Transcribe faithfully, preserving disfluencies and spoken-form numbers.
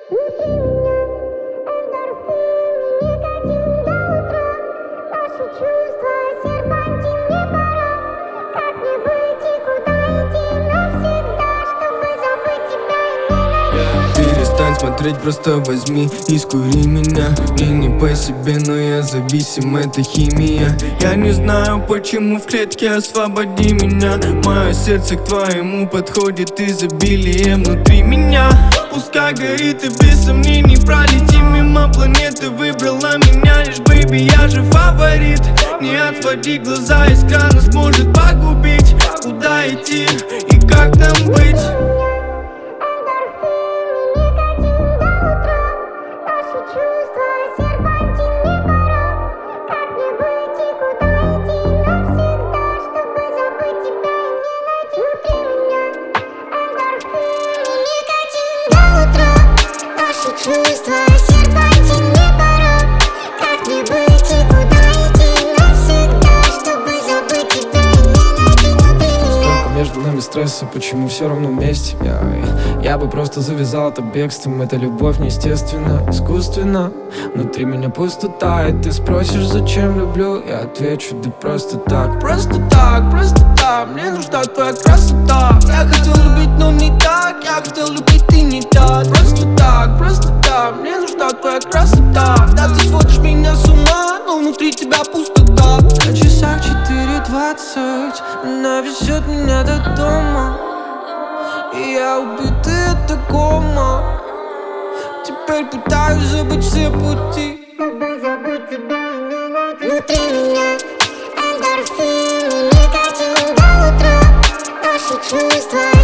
Перестань смотреть, просто возьми и скури меня. Мне не по себе, но я зависим, это химия. Я не знаю, почему в клетке, освободи меня. Мое сердце к твоему подходит изобилием внутри меня. Пускай горит и без сомнений пролетим мимо планеты. Выбрала меня лишь, бэйби, я же фаворит. Не отводи глаза, искра нас может погубить. Куда идти и как нам быть? Чувства, серпантин, не пора. Как мне быть и куда идти навсегда, чтобы забыть тебя и не найти внутри меня. Сколько между нами стресса, почему все равно вместе? Я, я бы просто завязал это бегством. Это любовь неестественно, искусственно. Внутри меня пустота, и ты спросишь, зачем люблю. Я отвечу, да просто так. Просто так, просто так, мне нужна твоя красота. Я хотел любить, но не так. Я хотел любить, ты не так. Просто так, просто так, мне нужна твоя красота. Да, ты сводишь меня с ума, но внутри тебя пустота. На часах четыре двадцать, она везет меня до дома, и я убитый, это кома. Теперь пытаюсь забыть все пути, Чтобы забыть тебя и не найти внутри меня. Эндорфины, никотин до утра. Наши чувства